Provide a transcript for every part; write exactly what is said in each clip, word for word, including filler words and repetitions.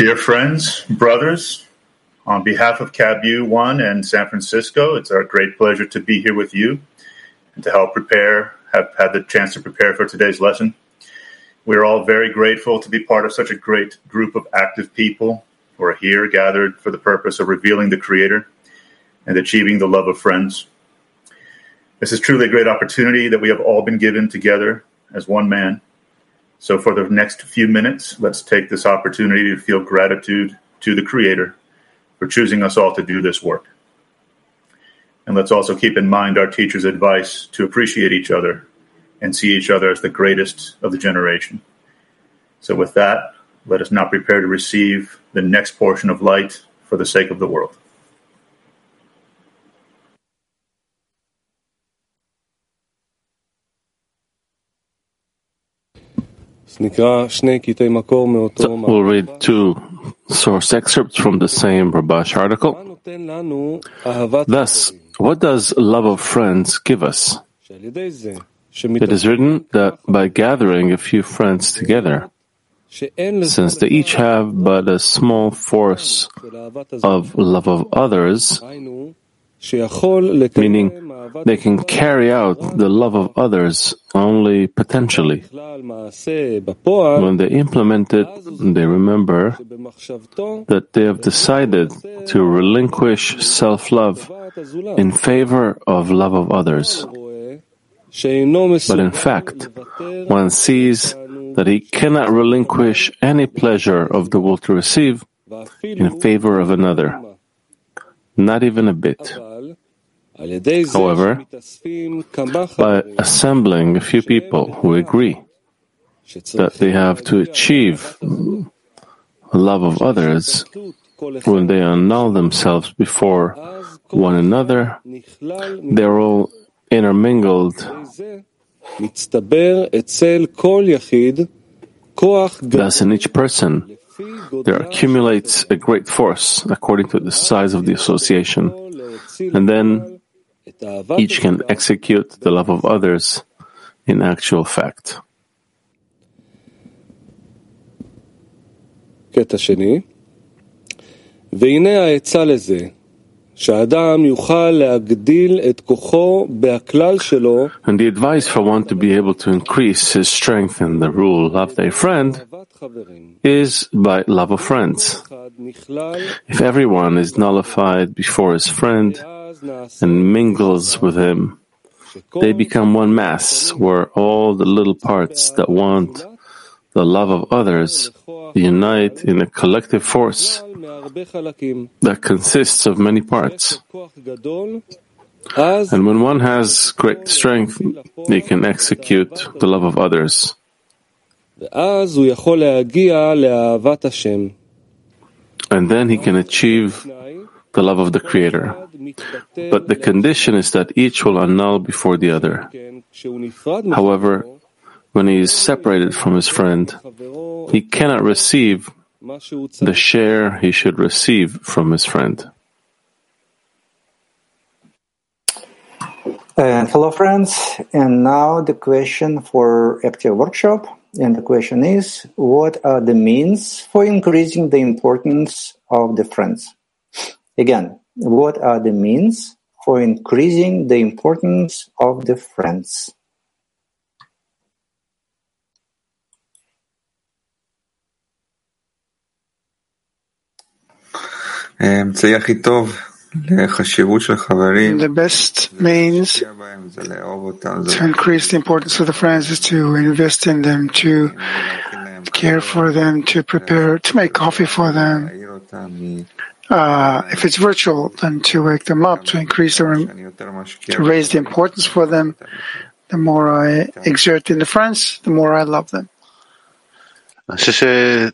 Dear friends, brothers, on behalf of C A B U one and San Francisco, it's our great pleasure to be here with you and to help prepare, have had the chance to prepare for today's lesson. We're all very grateful to be part of such a great group of active people who are here gathered for the purpose of revealing the Creator and achieving the love of friends. This is truly a great opportunity that we have all been given together as one man. So for the next few minutes, let's take this opportunity to feel gratitude to the Creator for choosing us all to do this work. And let's also keep in mind our teacher's advice to appreciate each other and see each other as the greatest of the generation. So with that, let us now prepare to receive the next portion of light for the sake of the world. So we'll read two source excerpts from the same Rabash article. Thus, what does love of friends give us? It is written that by gathering a few friends together, since they each have but a small force of love of others, meaning they can carry out the love of others only potentially. When they implement it, they remember that they have decided to relinquish self-love in favor of love of others. But in fact, one sees that he cannot relinquish any pleasure of the will to receive in favor of another, not even a bit. However, by assembling a few people who agree that they have to achieve the love of others, when they annul themselves before one another, they are all intermingled. Thus, in each person, there accumulates a great force according to the size of the association, and then each can execute the love of others in actual fact. קטע שני, והנה העצה לזה, שהאדם יוכל להגדיל את כוחו בהכלל שלו. And the advice for one to be able to increase his strength in the rule love thy friend is by love of friends. If everyone is nullified before his friend and mingles with him, they become one mass where all the little parts that want the love of others unite in a collective force that consists of many parts. And when one has great strength, he can execute the love of others. And then he can achieve the love of the Creator. But the condition is that each will annul before the other. However, when he is separated from his friend, he cannot receive the share he should receive from his friend. Uh, hello, friends. And now the question for active workshop. And the question is, what are the means for increasing the importance of the friends? Again, what are the means for increasing the importance of the friends? The best means to increase the importance of the friends is to invest in them, to care for them, to prepare, to make coffee for them. Uh, if it's virtual, then to wake them up, to increase their, to raise the importance for them. The more I exert in the friends, the more I love them. I think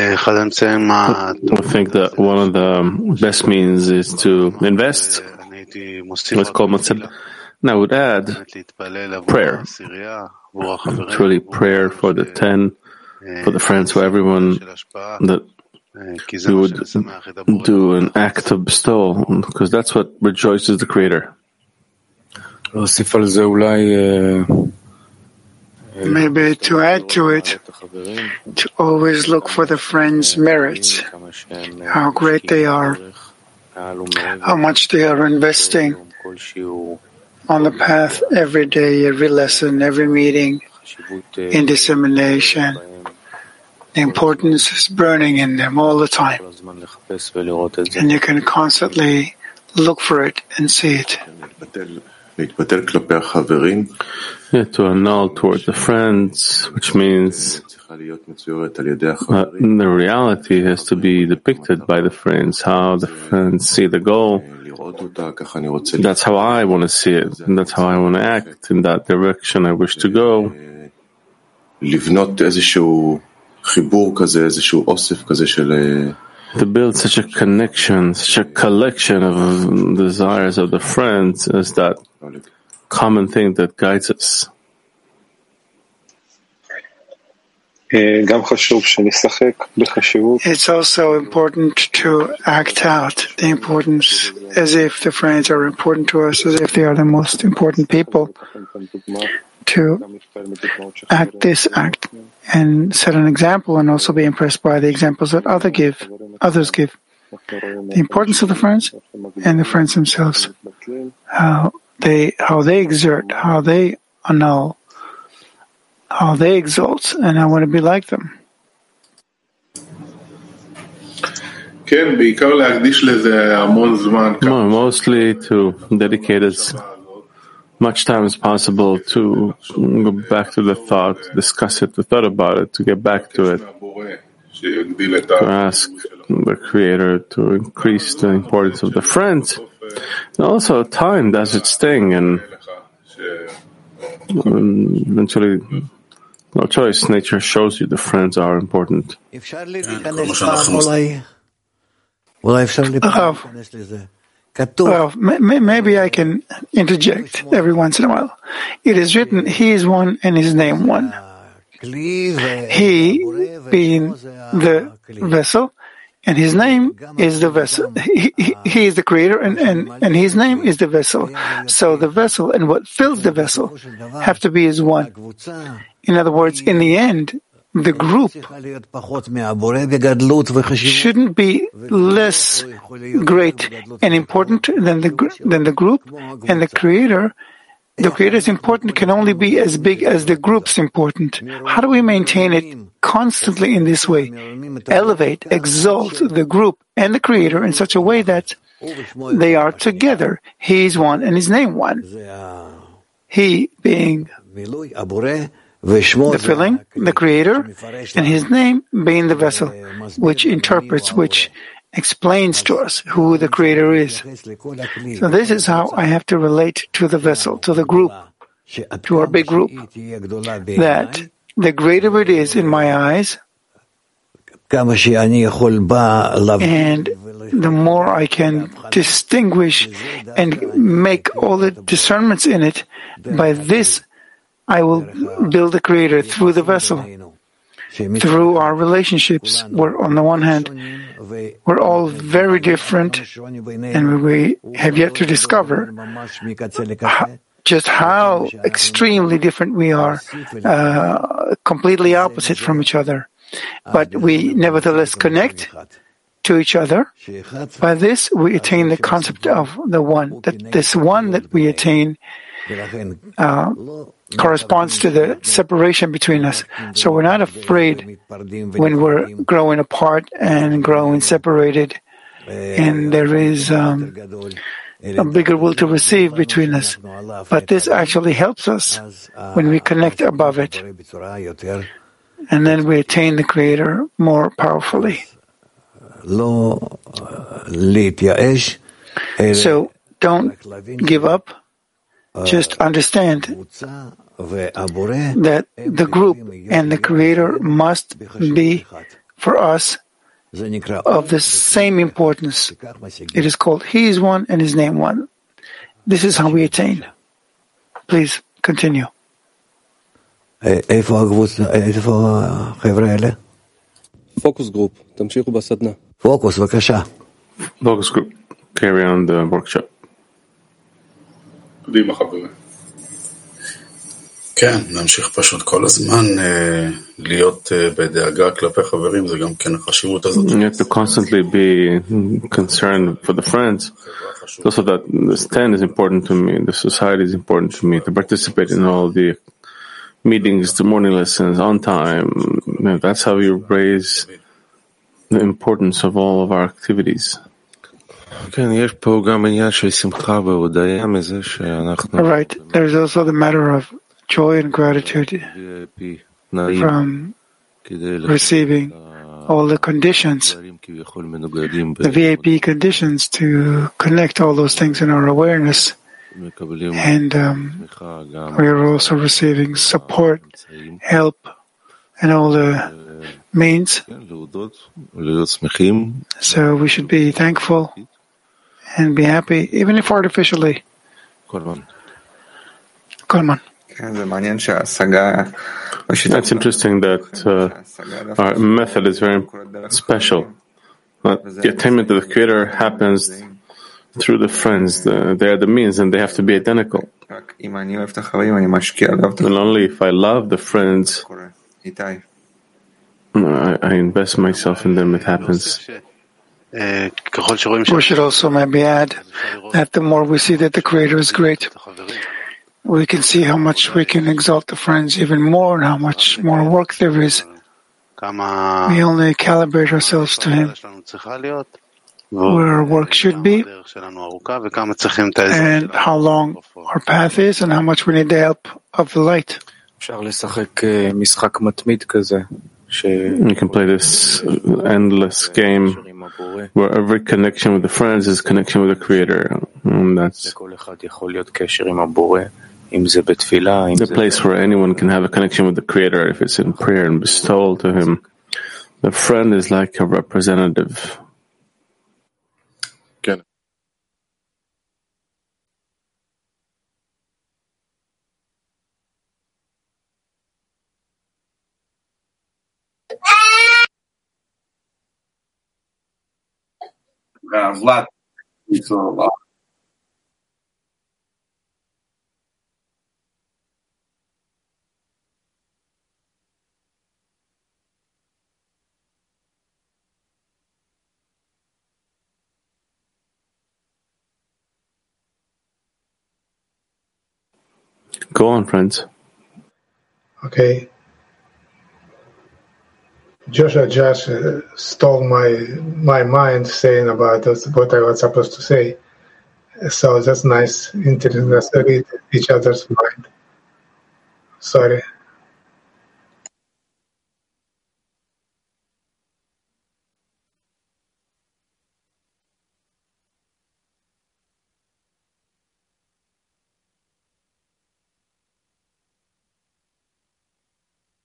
that one of the best means is to invest. What's called matzah. And I would add prayer. Truly prayer for the ten, for the friends, for everyone, that we would do an act of bestowal, because that's what rejoices the Creator. Maybe to add to it, to always look for the friends' merits, how great they are, how much they are investing on the path every day, every lesson, every meeting, in dissemination. The importance is burning in them all the time. And you can constantly look for it and see it. Yeah, to annul toward the friends, which means uh, the reality has to be depicted by the friends, how the friends see the goal. That's how I want to see it, and that's how I want to act. In that direction I wish to go. To build such a connection, such a collection of desires of the friends as that common thing that guides us. It's also important to act out the importance as if the friends are important to us, as if they are the most important people. To act this act and set an example, and also be impressed by the examples that other give, others give. The importance of the friends and the friends themselves, how they how they exert, how they annul, how they exalt, and I want to be like them. Mostly to dedicate as much time as possible to go back to the thought, discuss it, to thought about it, to get back to it, to ask the Creator to increase the importance of the friends. And also, time does its thing, and eventually, no choice, nature shows you the friends are important. Oh. Well, maybe I can interject every once in a while. It is written, He is one and His name one. He being the vessel, and His name is the vessel. He, he, he is the Creator, and, and, and His name is the vessel. So the vessel and what fills the vessel have to be as one. In other words, in the end, the group shouldn't be less great and important than the than the group, and the Creator. The Creator is important can only be as big as the group's important. How do we maintain it constantly in this way? Elevate, exalt the group and the Creator in such a way that they are together. He is one and His name one. He being the filling, the Creator, and His name being the vessel, which interprets, which explains to us who the Creator is. So this is how I have to relate to the vessel, to the group, to our big group, that the greater it is in my eyes, and the more I can distinguish and make all the discernments in it, by this I will build the Creator through the vessel, through our relationships, where on the one hand, we're all very different, and we have yet to discover how, just how extremely different we are, uh, completely opposite from each other. But we nevertheless connect to each other. By this, we attain the concept of the one, that this one that we attain uh, corresponds to the separation between us. So we're not afraid when we're growing apart and growing separated, and there is um, a bigger will to receive between us. But this actually helps us when we connect above it, and then we attain the Creator more powerfully. So don't give up. Just understand that the group and the Creator must be, for us, of the same importance. It is called He is one and His name one. This is how we attain. Please continue. Focus group. תמשיכו בסדנה. Focus, בבקשה. Focus group. Carry on the workshop. כן, נמשיך פשוט כל הזמן להיות בדאגה כלפי חברים, זה גם כן החשיבות הזאת. You have to constantly be concerned for the friends. Also that the stand is important to me, the society is important to me, to participate in all the meetings, the morning lessons on time. That's how you raise the importance of all of our activities. Right. There's also the matter of joy and gratitude from receiving all the conditions, the V I P conditions to connect all those things in our awareness. And um, we are also receiving support, help, and all the means. So we should be thankful and be happy, even if artificially. Kolman. That's interesting that uh, our method is very special. Uh, the attainment of the Creator happens through the friends. The, they are the means, and they have to be identical. And only if I love the friends, I, I invest myself in them, it happens. We should also maybe add that the more we see that the Creator is great, we can see how much we can exalt the friends even more and how much more work there is. We only calibrate ourselves to Him, where our work should be, and how long our path is, and how much we need the help of the light. You can play this endless game where every connection with the friends is connection with the Creator. And that's the place where anyone can have a connection with the Creator if it's in prayer and bestowal to Him. The friend is like a representative. Vlad, it's a lot. Go on, friends. Okay. Joshua just uh, stole my my mind saying about what I was supposed to say. So that's nice. Interesting. Let's read each other's mind. Sorry.